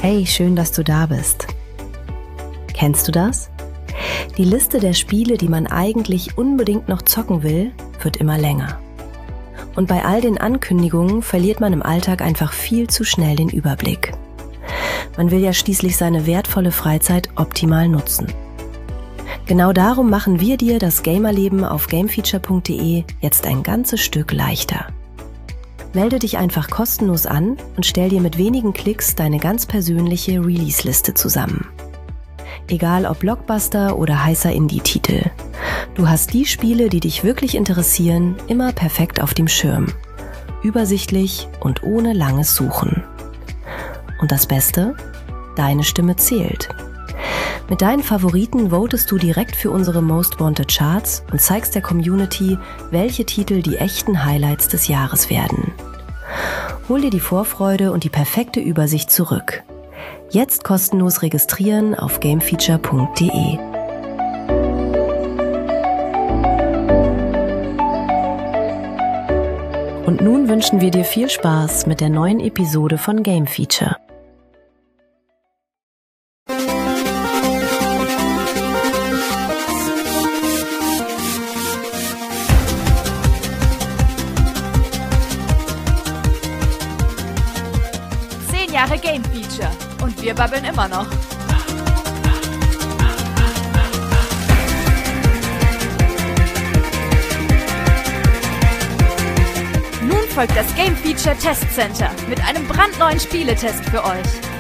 Hey, schön, dass du da bist. Kennst du das? Die Liste der Spiele, die man eigentlich unbedingt noch zocken will, wird immer länger. Und bei all den Ankündigungen verliert man im Alltag einfach viel zu schnell den Überblick. Man will ja schließlich seine wertvolle Freizeit optimal nutzen. Genau darum machen wir dir das Gamerleben auf gamefeature.de jetzt ein ganzes Stück leichter. Melde dich einfach kostenlos an und stell dir mit wenigen Klicks deine ganz persönliche Release-Liste zusammen. Egal ob Blockbuster oder heißer Indie-Titel. Du hast die Spiele, die dich wirklich interessieren, immer perfekt auf dem Schirm. Übersichtlich und ohne langes Suchen. Und das Beste? Deine Stimme zählt. Mit deinen Favoriten votest du direkt für unsere Most Wanted Charts und zeigst der Community, welche Titel die echten Highlights des Jahres werden. Hol dir die Vorfreude und die perfekte Übersicht zurück. Jetzt kostenlos registrieren auf gamefeature.de. Und nun wünschen wir dir viel Spaß mit der neuen Episode von Game Feature. Game Feature. Und wir babbeln immer noch. Nun folgt das Game Feature Test Center mit einem brandneuen Spieletest für euch.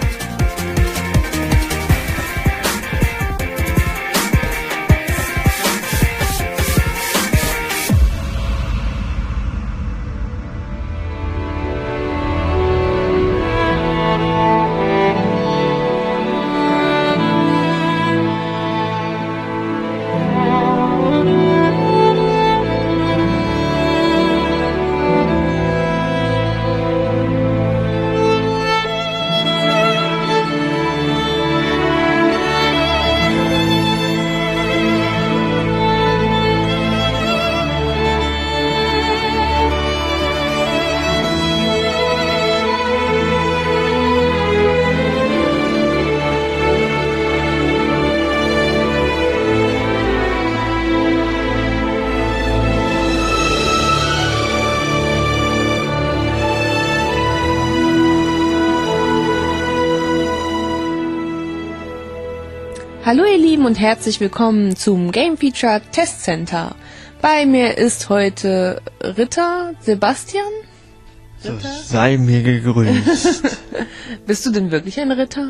Hallo ihr Lieben und herzlich willkommen zum Game Feature Test Center. Bei mir ist heute Ritter Sebastian. Ritter? So, sei mir gegrüßt. Bist du denn wirklich ein Ritter?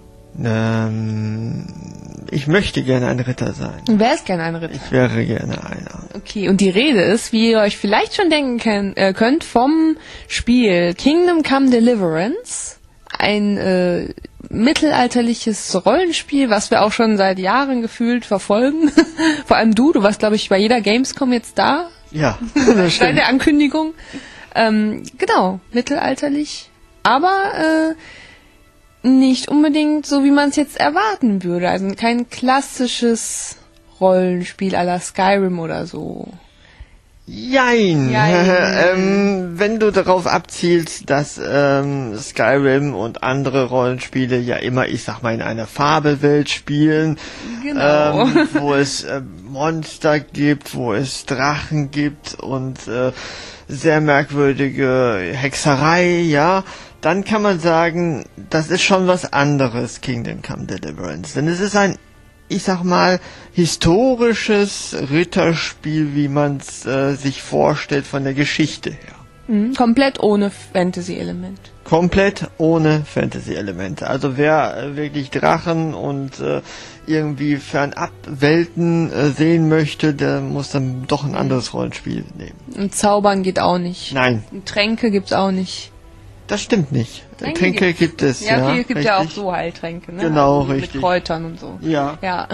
Ich möchte gerne ein Ritter sein. Du wärst gerne ein Ritter? Ich wäre gerne einer. Okay, und die Rede ist, wie ihr euch vielleicht schon denken könnt, vom Spiel Kingdom Come Deliverance. Ein mittelalterliches Rollenspiel, was wir auch schon seit Jahren gefühlt verfolgen. Vor allem du warst, glaube ich, bei jeder Gamescom jetzt da. Ja, das stimmt. Deine Ankündigung. Genau, mittelalterlich. Aber nicht unbedingt so, wie man es jetzt erwarten würde. Also kein klassisches Rollenspiel à la Skyrim oder so. Jein. Wenn du darauf abzielst, dass Skyrim und andere Rollenspiele ja immer, ich sag mal, in einer Fabelwelt spielen, genau. Wo es Monster gibt, wo es Drachen gibt und sehr merkwürdige Hexerei, ja, dann kann man sagen, das ist schon was anderes, Kingdom Come Deliverance. Denn es ist ein, ich sag mal, historisches Ritterspiel, wie man es sich vorstellt von der Geschichte her. Komplett ohne Fantasy-Element. Komplett ohne Fantasy-Elemente. Also wer wirklich Drachen und irgendwie fernab Welten sehen möchte, der muss dann doch ein anderes Rollenspiel nehmen. Und Zaubern geht auch nicht. Nein. Und Tränke gibt's auch nicht. Das stimmt nicht. Tränke gibt es, ja. Ja, gibt ja auch so Heiltränke, ne? Genau, also richtig. Mit Kräutern und so. Ja. Ja.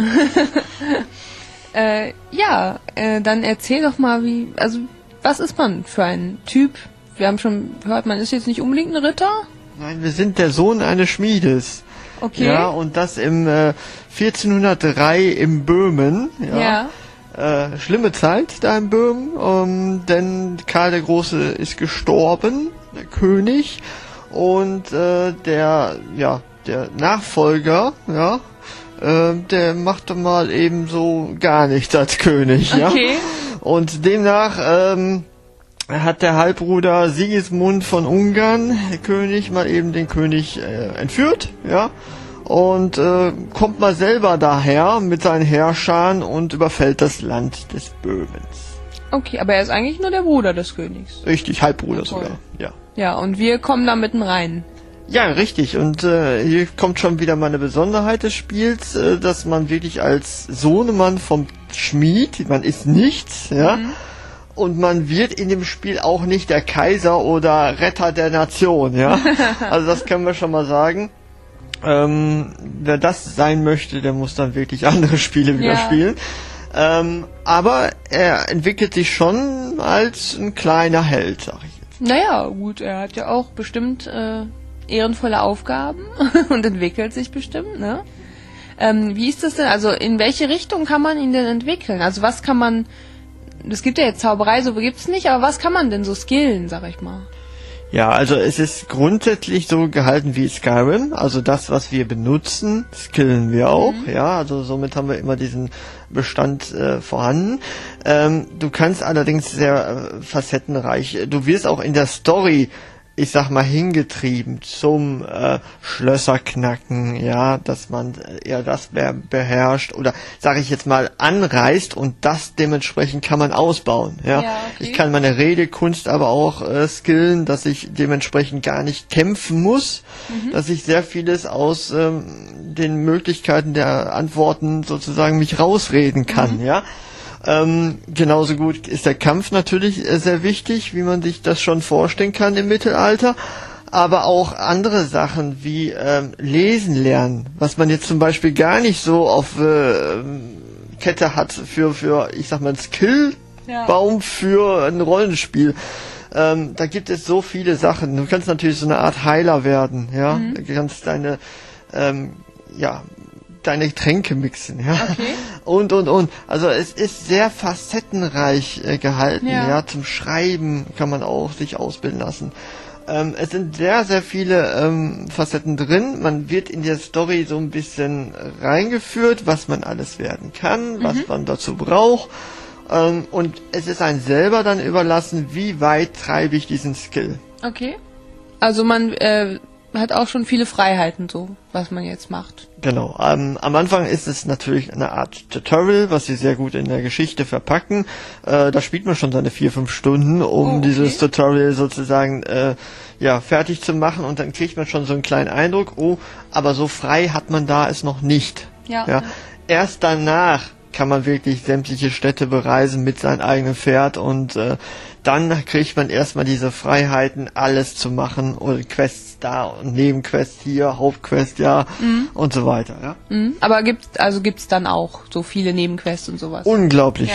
Dann erzähl doch mal, was ist man für ein Typ? Wir haben schon gehört, man ist jetzt nicht unbedingt ein Ritter. Nein, wir sind der Sohn eines Schmiedes. Okay. Ja, und das im 1403 in Böhmen. Ja. Schlimme Zeit da in Böhmen, denn Karl der Große ist gestorben, der König, und der der Nachfolger, ja, der machte mal eben so gar nichts als König, ja. Okay. Und demnach hat der Halbbruder Sigismund von Ungarn, der König, mal eben den König entführt, ja, und kommt mal selber daher mit seinen Herrschern und überfällt das Land des Böhmens. Okay, aber er ist eigentlich nur der Bruder des Königs. Richtig, Halbbruder Ja, toll. sogar, ja. Ja, und wir kommen da mitten rein. Ja, richtig. Und hier kommt schon wieder mal eine Besonderheit des Spiels, dass man wirklich als Sohnemann vom Schmied, man ist nichts, ja, und man wird in dem Spiel auch nicht der Kaiser oder Retter der Nation, ja. Also das können wir schon mal sagen. Wer das sein möchte, der muss dann wirklich andere Spiele wieder spielen. Aber er entwickelt sich schon als ein kleiner Held, sag ich jetzt. Naja, gut, er hat ja auch bestimmt ehrenvolle Aufgaben und entwickelt sich bestimmt, ne? Wie ist das denn? Also in welche Richtung kann man ihn denn entwickeln? Also was kann man, es gibt ja jetzt Zauberei, so gibt's nicht, aber was kann man denn so skillen, sag ich mal? Ja, also es ist grundsätzlich so gehalten wie Skyrim, also das, was wir benutzen, skillen wir auch, ja, also somit haben wir immer diesen Bestand vorhanden. Du kannst allerdings sehr facettenreich, du wirst auch in der Story, ich sag mal, hingetrieben zum Schlösserknacken, ja, dass man eher das beherrscht oder, sage ich jetzt mal, anreißt und das dementsprechend kann man ausbauen, ja. Okay. Ich kann meine Redekunst aber auch skillen, dass ich dementsprechend gar nicht kämpfen muss, dass ich sehr vieles aus den Möglichkeiten der Antworten sozusagen mich rausreden kann, ja. Genauso gut ist der Kampf natürlich sehr wichtig, wie man sich das schon vorstellen kann im Mittelalter, aber auch andere Sachen wie Lesen lernen, was man jetzt zum Beispiel gar nicht so auf Kette hat für ich sag mal, einen Skillbaum für ein Rollenspiel. Da gibt es so viele Sachen. Du kannst natürlich so eine Art Heiler werden, ja. Du kannst deine Tränke mixen, ja. Okay. Und. Also es ist sehr facettenreich gehalten, ja. Zum Schreiben kann man auch sich ausbilden lassen. Es sind sehr, sehr viele Facetten drin. Man wird in der Story so ein bisschen reingeführt, was man alles werden kann, was man dazu braucht. Und es ist einem selber dann überlassen, wie weit treibe ich diesen Skill. Okay. Also man hat auch schon viele Freiheiten, so, was man jetzt macht. Genau. Am Anfang ist es natürlich eine Art Tutorial, was sie sehr gut in der Geschichte verpacken. Da spielt man schon seine 4-5 Stunden, um dieses Tutorial sozusagen fertig zu machen und dann kriegt man schon so einen kleinen Eindruck, aber so frei hat man da es noch nicht. Ja. Erst danach kann man wirklich sämtliche Städte bereisen mit seinem eigenen Pferd und dann kriegt man erstmal diese Freiheiten, alles zu machen oder Quests da und Nebenquests hier, Hauptquest und so weiter. Ja? Aber gibt's dann auch so viele Nebenquests und sowas? Unglaublich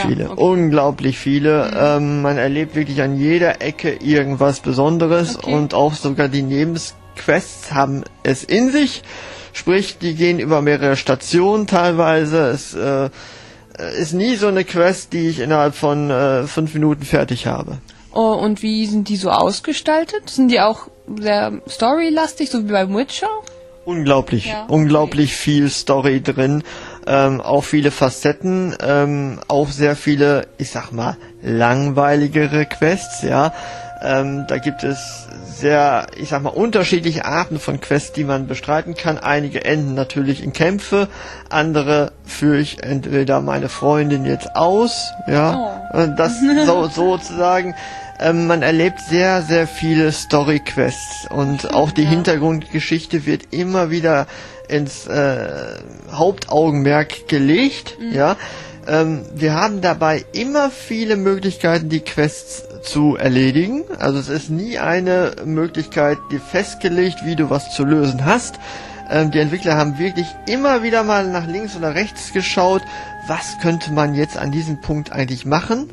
viele. Man erlebt wirklich an jeder Ecke irgendwas Besonderes und auch sogar die Nebenquests haben es in sich. Sprich, die gehen über mehrere Stationen teilweise. Es ist nie so eine Quest, die ich innerhalb von 5 Minuten fertig habe. Oh, und wie sind die so ausgestaltet? Sind die auch sehr storylastig, so wie beim Witcher? Unglaublich viel Story drin, auch viele Facetten, auch sehr viele, ich sag mal, langweiligere Quests, ja. Da gibt es sehr, ich sag mal, unterschiedliche Arten von Quests, die man bestreiten kann. Einige enden natürlich in Kämpfe, andere führe ich entweder meine Freundin jetzt aus, das sozusagen. Man erlebt sehr, sehr viele Story-Quests und auch die Hintergrundgeschichte wird immer wieder ins Hauptaugenmerk gelegt, wir haben dabei immer viele Möglichkeiten, die Quests zu erledigen. Also es ist nie eine Möglichkeit, die festgelegt, wie du was zu lösen hast. Die Entwickler haben wirklich immer wieder mal nach links oder rechts geschaut, was könnte man jetzt an diesem Punkt eigentlich machen.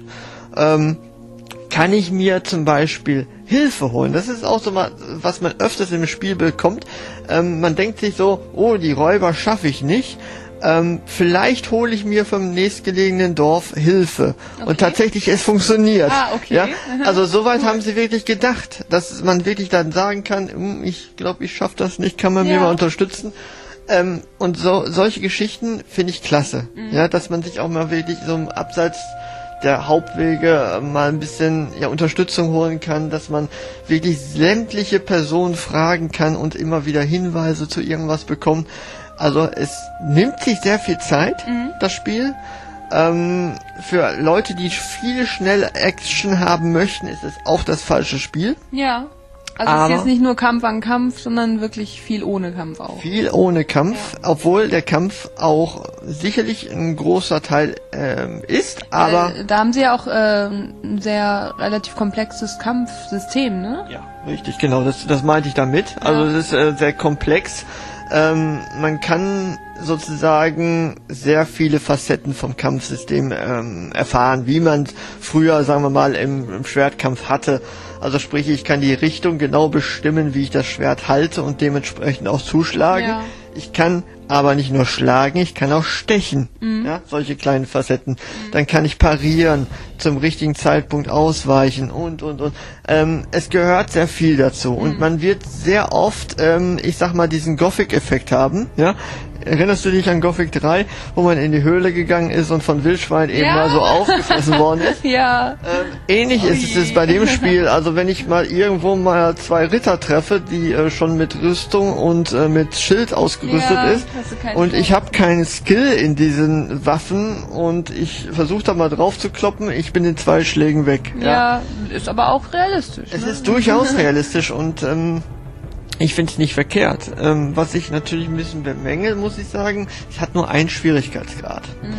Kann ich mir zum Beispiel Hilfe holen? Das ist auch so mal, was man öfters im Spiel bekommt. Man denkt sich so, die Räuber schaffe ich nicht. vielleicht hole ich mir vom nächstgelegenen Dorf Hilfe. Okay. Und tatsächlich, es funktioniert. Okay. Ja? Also soweit haben sie wirklich gedacht, dass man wirklich dann sagen kann, ich glaube, ich schaffe das nicht, kann man mir mal unterstützen. Und solche Geschichten finde ich klasse. Ja, dass man sich auch mal wirklich so im Abseits der Hauptwege mal ein bisschen Unterstützung holen kann, dass man wirklich sämtliche Personen fragen kann und immer wieder Hinweise zu irgendwas bekommt. Also es nimmt sich sehr viel Zeit, das Spiel. Für Leute, die viel schnelle Action haben möchten, ist es auch das falsche Spiel. Ja. Also es ist jetzt nicht nur Kampf an Kampf, sondern wirklich viel ohne Kampf auch. Viel ohne Kampf, obwohl der Kampf auch sicherlich ein großer Teil ist, aber... Da haben sie ja auch ein sehr relativ komplexes Kampfsystem, ne? Ja, richtig, genau, das meinte ich damit. Also es ist sehr komplex. Man kann sozusagen sehr viele Facetten vom Kampfsystem erfahren, wie man früher, sagen wir mal, im Schwertkampf hatte. Also sprich, ich kann die Richtung genau bestimmen, wie ich das Schwert halte und dementsprechend auch zuschlagen. Ja. Ich kann aber nicht nur schlagen, ich kann auch stechen. Ja, solche kleinen Facetten. Dann kann ich parieren, zum richtigen Zeitpunkt ausweichen und. Es gehört sehr viel dazu. Und man wird sehr oft, ich sag mal, diesen Gothic-Effekt haben. Ja. Erinnerst du dich an Gothic 3, wo man in die Höhle gegangen ist und von Wildschwein eben mal so aufgefressen worden ist? Ja. Ähnlich ist es bei dem Spiel. Also wenn ich mal irgendwo mal 2 Ritter treffe, die schon mit Rüstung und mit Schild ausgerüstet ist und ich habe keinen Skill in diesen Waffen und ich versuche da mal drauf zu kloppen, ich bin in 2 Schlägen weg. Ja, ist aber auch realistisch. Es ist durchaus realistisch und ich finde es nicht verkehrt. Was ich natürlich ein bisschen bemängel, muss ich sagen, es hat nur einen Schwierigkeitsgrad.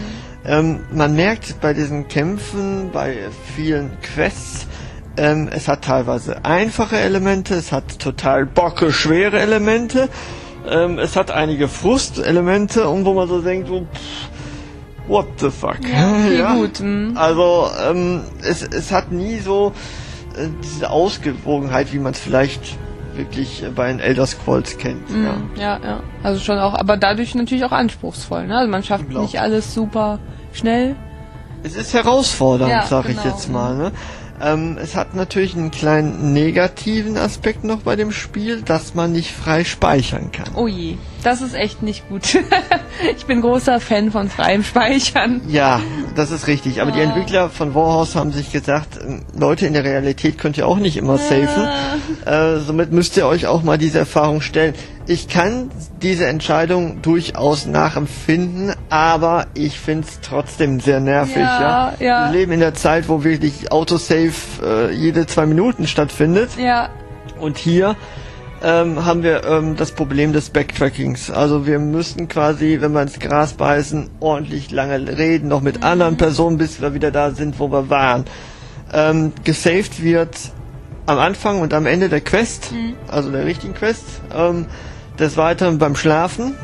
Man merkt bei diesen Kämpfen, bei vielen Quests, es hat teilweise einfache Elemente, es hat total schwere Elemente, es hat einige Frustelemente und wo man so denkt, what the fuck? Ja, gut. Also es hat nie so diese Ausgewogenheit, wie man es vielleicht wirklich bei den Elder Scrolls kennt. Ja. Also schon auch, aber dadurch natürlich auch anspruchsvoll, ne? Also man schafft nicht alles super schnell. Es ist herausfordernd, sag ich jetzt mal, ne? Es hat natürlich einen kleinen negativen Aspekt noch bei dem Spiel, dass man nicht frei speichern kann. Oh je, das ist echt nicht gut. Ich bin großer Fan von freiem Speichern. Ja, das ist richtig. Aber die Entwickler von Warhorse haben sich gesagt, Leute, in der Realität könnt ihr auch nicht immer safen. Somit müsst ihr euch auch mal diese Erfahrung stellen. Ich kann diese Entscheidung durchaus nachempfinden, aber ich finde es trotzdem sehr nervig. Ja. Wir leben in der Zeit, wo wirklich Autosave jede 2 Minuten stattfindet. Ja. Und hier haben wir das Problem des Backtrackings. Also wir müssen quasi, wenn wir ins Gras beißen, ordentlich lange reden, noch mit anderen Personen, bis wir wieder da sind, wo wir waren. Gesaved wird am Anfang und am Ende der Quest, also der richtigen Quest, des Weiteren beim Schlafen.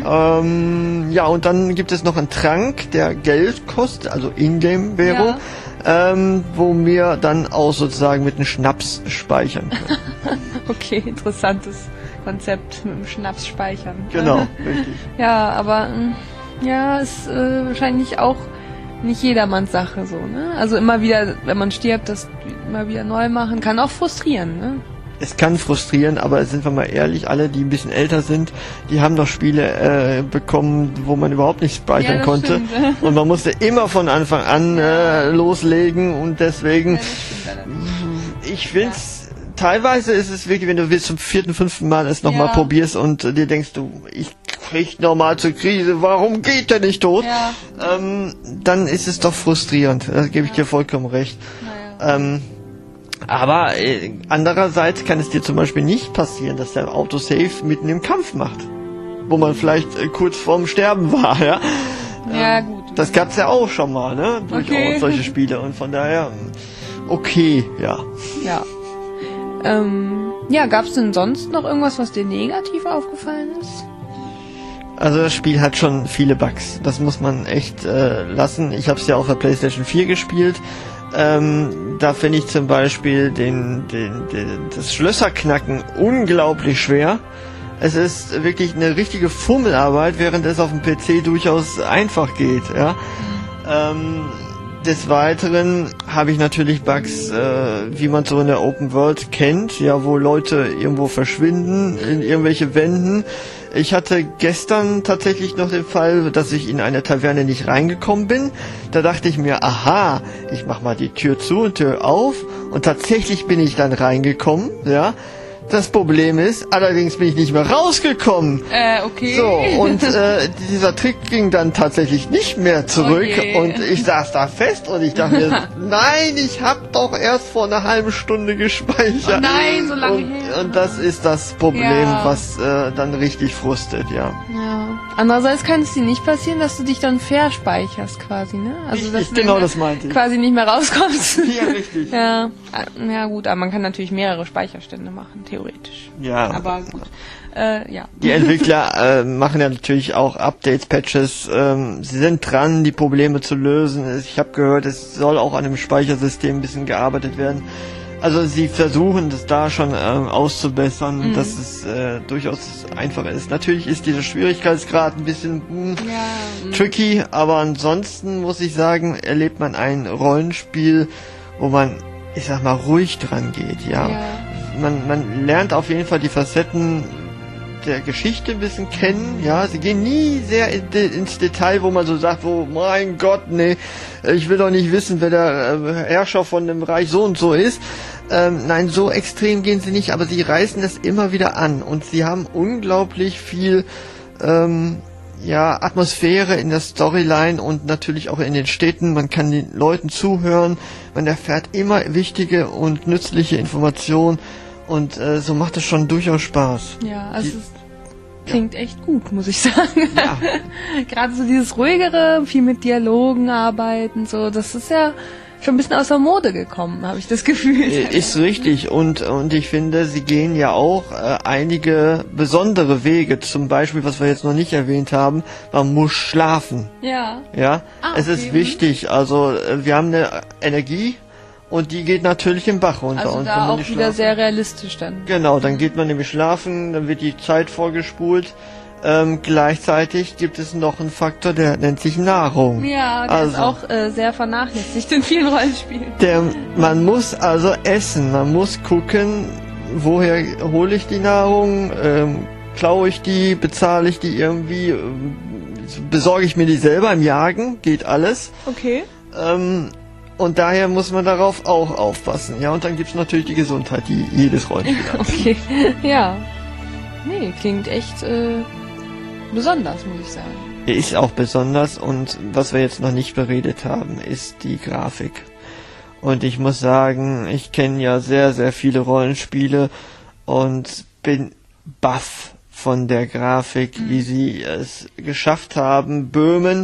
Ja, und dann gibt es noch einen Trank, der Geld kostet, also Ingame-Währung, wo wir dann auch sozusagen mit einem Schnaps speichern können. Okay, interessantes Konzept mit dem Schnaps speichern. Genau, richtig. Ja, aber ist wahrscheinlich auch nicht jedermanns Sache so, ne? Also immer wieder, wenn man stirbt, das immer wieder neu machen, kann auch frustrieren, ne? Es kann frustrieren, aber sind wir mal ehrlich, alle, die ein bisschen älter sind, die haben doch Spiele bekommen, wo man überhaupt nicht speichern konnte. Stimmt. Und man musste immer von Anfang an loslegen und deswegen, ich find's, teilweise ist es wirklich, wenn du zum 4., 5. Mal es nochmal probierst und dir denkst, ich krieg nochmal zur Krise, warum geht der nicht tot? Ja. Dann ist es doch frustrierend, da gebe ich dir vollkommen recht. Aber andererseits kann es dir zum Beispiel nicht passieren, dass der Autosave mitten im Kampf macht, wo man vielleicht kurz vorm Sterben war, ja. Ja, gut. Das gab's ja auch schon mal, ne? Durchaus solche Spiele und von daher okay, ja. Ja, gab's denn sonst noch irgendwas, was dir negativ aufgefallen ist? Also das Spiel hat schon viele Bugs, das muss man echt lassen. Ich habe es ja auf der PlayStation 4 gespielt. Da finde ich zum Beispiel das Schlösserknacken unglaublich schwer. Es ist wirklich eine richtige Fummelarbeit, während es auf dem PC durchaus einfach geht, ja. Des Weiteren habe ich natürlich Bugs, wie man so in der Open World kennt, ja, wo Leute irgendwo verschwinden in irgendwelche Wänden. Ich hatte gestern tatsächlich noch den Fall, dass ich in eine Taverne nicht reingekommen bin. Da dachte ich mir, aha, ich mach mal die Tür zu und Tür auf, und tatsächlich bin ich dann reingekommen, ja. Das Problem ist, allerdings bin ich nicht mehr rausgekommen. Okay. So, und dieser Trick ging dann tatsächlich nicht mehr zurück. Okay. Und ich saß da fest und ich dachte mir, nein, ich hab doch erst vor einer halben Stunde gespeichert. Oh nein, so lange her. Und das ist das Problem, Ja. was dann richtig frustet, ja. Ja. Andererseits kann es dir nicht passieren, dass du dich dann verspeicherst quasi, ne? Also dass Richtig, du genau dann das meinte ich. quasi nicht mehr rauskommst. Ja, richtig. Ja. Ja gut, aber man kann natürlich mehrere Speicherstände machen, theoretisch. Ja. Aber gut. Ja. Die Entwickler machen ja natürlich auch Updates, Patches. Sie sind dran, die Probleme zu lösen. Ich habe gehört, es soll auch an dem Speichersystem ein bisschen gearbeitet werden. Also sie versuchen das da schon auszubessern, dass es durchaus einfacher ist. Natürlich ist dieser Schwierigkeitsgrad ein bisschen tricky, aber ansonsten muss ich sagen, erlebt man ein Rollenspiel, wo man, ich sag mal, ruhig dran geht. Ja. Man lernt auf jeden Fall die Facetten der Geschichte ein bisschen kennen, ja, sie gehen nie sehr ins Detail, wo man so sagt, oh mein Gott, nee, ich will doch nicht wissen, wer der Herrscher von dem Reich so und so ist. Nein, so extrem gehen sie nicht, aber sie reißen das immer wieder an und sie haben unglaublich viel Atmosphäre in der Storyline und natürlich auch in den Städten. Man kann den Leuten zuhören, man erfährt immer wichtige und nützliche Informationen. Und so macht es schon durchaus Spaß. Ja, also es klingt echt gut, muss ich sagen. Ja. Gerade so dieses ruhigere, viel mit Dialogen arbeiten, so, das ist ja schon ein bisschen aus der Mode gekommen, habe ich das Gefühl. Ist richtig. Und ich finde, sie gehen ja auch einige besondere Wege. Zum Beispiel, was wir jetzt noch nicht erwähnt haben, man muss schlafen. Ja. Ja, es okay. ist wichtig. Also wir haben eine Energie. Und die geht natürlich im Bach runter. Also und da wenn man auch nicht wieder schlafen, sehr realistisch dann. Genau, dann geht man nämlich schlafen, dann wird die Zeit vorgespult. Gleichzeitig gibt es noch einen Faktor, der nennt sich Nahrung. Ja, der ist auch sehr vernachlässigt in vielen Rollenspielen. Man muss also essen, man muss gucken, woher hole ich die Nahrung, klaue ich die, bezahle ich die irgendwie, besorge ich mir die selber im Jagen, geht alles. Okay. Und daher muss man darauf auch aufpassen. Ja, und dann gibt's natürlich die Gesundheit, die jedes Rollenspiel hat. Okay, ja. Nee, klingt echt besonders, muss ich sagen. Er ist auch besonders und was wir jetzt noch nicht beredet haben, ist die Grafik. Und ich muss sagen, ich kenne ja sehr, sehr viele Rollenspiele und bin baff von der Grafik, wie sie es geschafft haben, Böhmen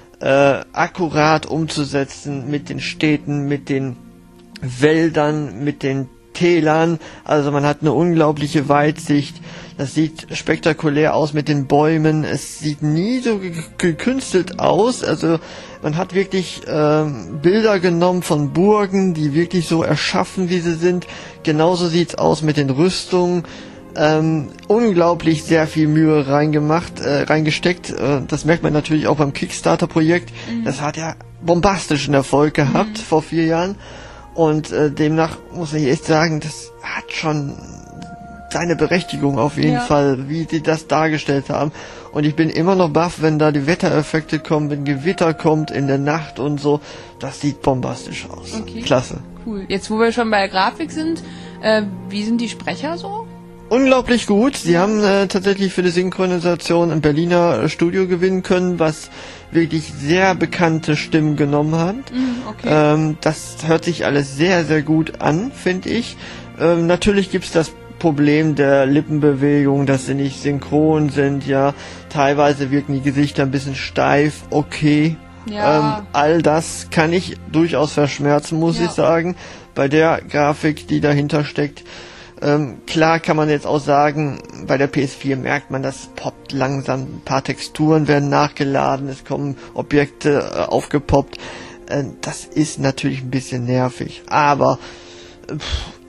akkurat umzusetzen mit den Städten, mit den Wäldern, mit den Tälern. Also man hat eine unglaubliche Weitsicht. Das sieht spektakulär aus mit den Bäumen. Es sieht nie so gekünstelt aus. Also man hat wirklich Bilder genommen von Burgen, die wirklich so erschaffen, wie sie sind. Genauso sieht's aus mit den Rüstungen. Unglaublich sehr viel Mühe reingesteckt. Das merkt man natürlich auch beim Kickstarter-Projekt. Das hat ja bombastischen Erfolg gehabt vor 4 Jahren. Und demnach muss ich echt sagen, das hat schon seine Berechtigung auf jeden Fall, wie sie das dargestellt haben. Und ich bin immer noch baff, wenn da die Wettereffekte kommen, wenn Gewitter kommt in der Nacht und so. Das sieht bombastisch aus. Okay. Klasse. Cool. Jetzt, wo wir schon bei der Grafik sind, wie sind die Sprecher so? Unglaublich gut. Sie haben tatsächlich für die Synchronisation ein Berliner Studio gewinnen können, was wirklich sehr bekannte Stimmen genommen hat. Okay. Das hört sich alles sehr, sehr gut an, finde ich. Natürlich gibt's das Problem der Lippenbewegung, dass sie nicht synchron sind, ja. Teilweise wirken die Gesichter ein bisschen steif, okay. Ja. All das kann ich durchaus verschmerzen, muss ich sagen, bei der Grafik, die dahinter steckt. Klar kann man jetzt auch sagen, bei der PS4 merkt man, das poppt langsam, ein paar Texturen werden nachgeladen, es kommen Objekte aufgepoppt. Das ist natürlich ein bisschen nervig, aber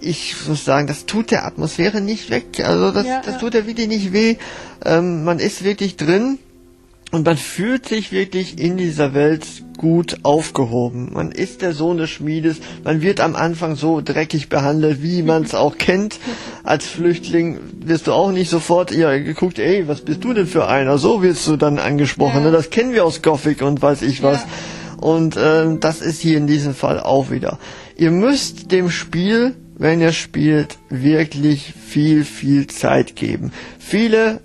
ich muss sagen, das tut der Atmosphäre nicht weg. Also das tut der wirklich nicht weh. Man ist wirklich drin und man fühlt sich wirklich in dieser Welt gut aufgehoben. Man ist der Sohn des Schmiedes. Man wird am Anfang so dreckig behandelt, wie man es auch kennt. Als Flüchtling wirst du auch nicht sofort geguckt, ey, was bist du denn für einer? So wirst du dann angesprochen. Ne? Das kennen wir aus Gothic und weiß ich was. Und das ist hier in diesem Fall auch wieder. Ihr müsst dem Spiel, wenn ihr spielt, wirklich viel Zeit geben. Viele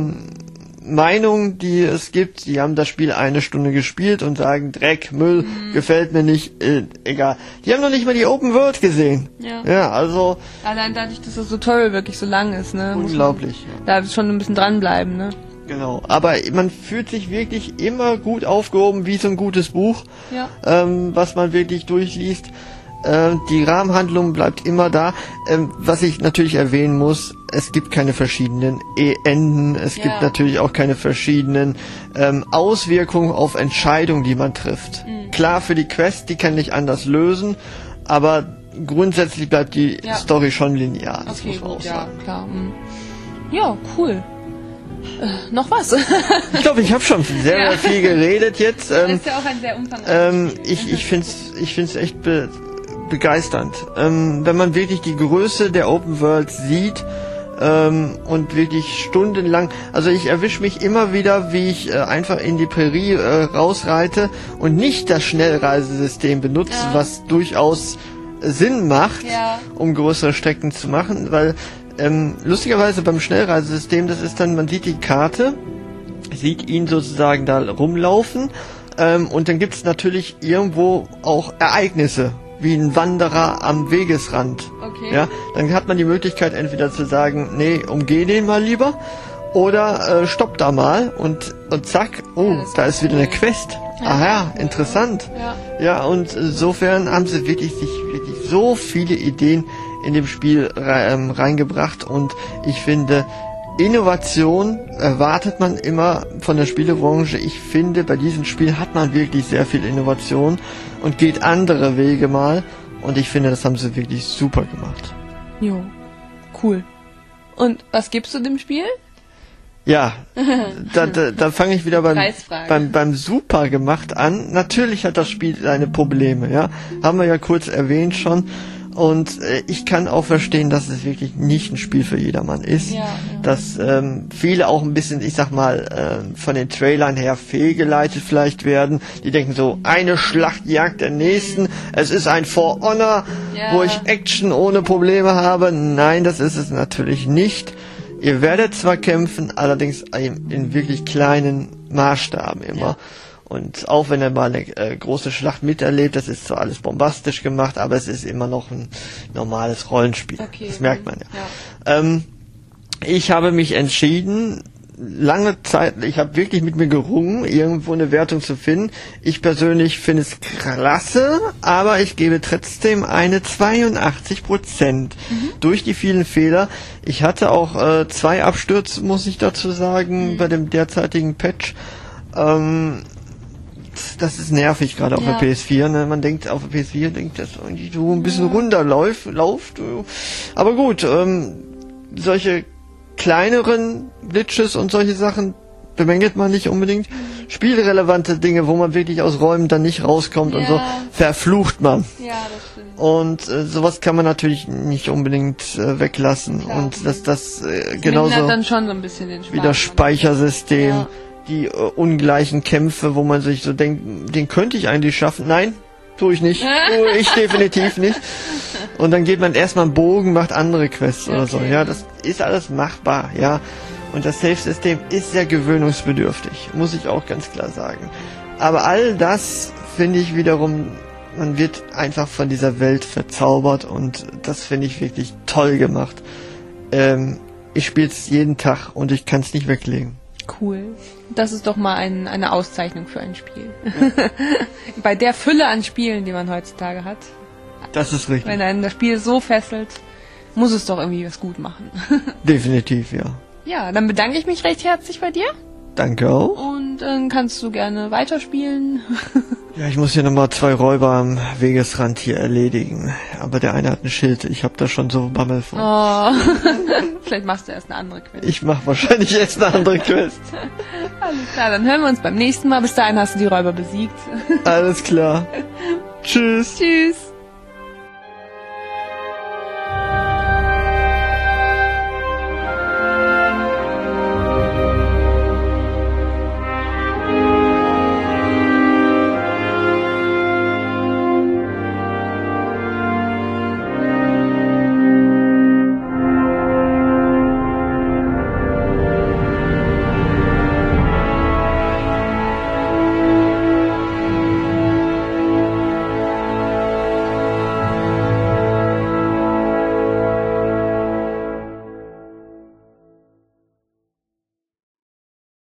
Meinungen, die es gibt, die haben das Spiel 1 Stunde gespielt und sagen, Dreck, Müll, gefällt mir nicht, egal. Die haben noch nicht mal die Open World gesehen. Ja, also... Allein dadurch, dass das Tutorial wirklich so lang ist, ne? Unglaublich. Da schon ein bisschen dranbleiben, ne? Genau, aber man fühlt sich wirklich immer gut aufgehoben, wie so ein gutes Buch, was man wirklich durchliest. Die Rahmenhandlung bleibt immer da. Was ich natürlich erwähnen muss, es gibt keine verschiedenen Enden, es gibt natürlich auch keine verschiedenen Auswirkungen auf Entscheidungen, die man trifft. Klar, für die Quest, die kann ich anders lösen, aber grundsätzlich bleibt die Story schon linear. Das muss man auch sagen. Ja, klar. Ja, cool. Noch was? Ich glaube, ich habe schon sehr viel geredet jetzt. Das ist ja auch ein sehr umfangreiches Spiel. Ich find's echt begeisternd. Wenn man wirklich die Größe der Open World sieht und wirklich stundenlang, also ich erwische mich immer wieder, wie ich einfach in die Prärie rausreite und nicht das Schnellreisesystem benutze, was durchaus Sinn macht, um größere Strecken zu machen, weil lustigerweise beim Schnellreisesystem, das ist dann, man sieht die Karte, sieht ihn sozusagen da rumlaufen und dann gibt es natürlich irgendwo auch Ereignisse, wie ein Wanderer am Wegesrand. Okay. Ja, dann hat man die Möglichkeit entweder zu sagen, nee, umgeh den mal lieber, oder stopp da mal und zack, da ist wieder eine Quest. Aha, interessant. Ja, und insofern haben sie sich wirklich so viele Ideen in dem Spiel reingebracht und ich finde, Innovation erwartet man immer von der Spielebranche. Ich finde, bei diesem Spiel hat man wirklich sehr viel Innovation und geht andere Wege mal und ich finde, das haben sie wirklich super gemacht. Jo, cool. Und was gibst du dem Spiel? Ja, da fange ich wieder beim Super gemacht an. Natürlich hat das Spiel seine Probleme, ja. Haben wir ja kurz erwähnt schon. Und ich kann auch verstehen, dass es wirklich nicht ein Spiel für jedermann ist. Dass viele auch ein bisschen, ich sag mal, von den Trailern her fehlgeleitet vielleicht werden. Die denken so, eine Schlacht jagt der nächsten. Es ist ein For Honor, wo ich Action ohne Probleme habe. Nein, das ist es natürlich nicht. Ihr werdet zwar kämpfen, allerdings in wirklich kleinen Maßstaben immer. Und auch wenn er mal eine große Schlacht miterlebt, das ist zwar alles bombastisch gemacht, aber es ist immer noch ein normales Rollenspiel. Okay, das merkt man ja. Ich habe mich entschieden, lange Zeit, ich habe wirklich mit mir gerungen, irgendwo eine Wertung zu finden. Ich persönlich finde es klasse, aber ich gebe trotzdem eine 82%. Durch die vielen Fehler. Ich hatte auch 2 Abstürze, muss ich dazu sagen, bei dem derzeitigen Patch. Das ist nervig, gerade auf der PS4. Ne? Man denkt, auf der PS4 denkt, dass irgendwie so ein bisschen runterläuft. Aber gut, solche kleineren Glitches und solche Sachen bemängelt man nicht unbedingt. Spielrelevante Dinge, wo man wirklich aus Räumen dann nicht rauskommt und so, verflucht man. Ja, das stimmt. Und sowas kann man natürlich nicht unbedingt weglassen. Klar. Und das genauso dann schon so ein bisschen den wie das Speichersystem. Die ungleichen Kämpfe, wo man sich so denkt, den könnte ich eigentlich schaffen. Nein, tue ich nicht. Tue ich definitiv nicht. Und dann geht man erstmal einen Bogen, macht andere Quests oder so. Ja, das ist alles machbar, ja. Und das Save-System ist sehr gewöhnungsbedürftig, muss ich auch ganz klar sagen. Aber all das finde ich wiederum, man wird einfach von dieser Welt verzaubert und das finde ich wirklich toll gemacht. Ich spiele es jeden Tag und ich kann es nicht weglegen. Cool. Das ist doch mal eine Auszeichnung für ein Spiel. Bei der Fülle an Spielen, die man heutzutage hat. Das ist richtig. Wenn einen das Spiel so fesselt, muss es doch irgendwie was gut machen. Definitiv, ja. Ja, dann bedanke ich mich recht herzlich bei dir. Danke auch. Und dann kannst du gerne weiterspielen. Ja, ich muss hier nochmal 2 Räuber am Wegesrand hier erledigen. Aber der eine hat ein Schild. Ich hab da schon so Bammel vor. Oh. Vielleicht machst du erst eine andere Quest. Ich mach wahrscheinlich erst eine andere Quest. Alles klar, dann hören wir uns beim nächsten Mal. Bis dahin hast du die Räuber besiegt. Alles klar. Tschüss. Tschüss.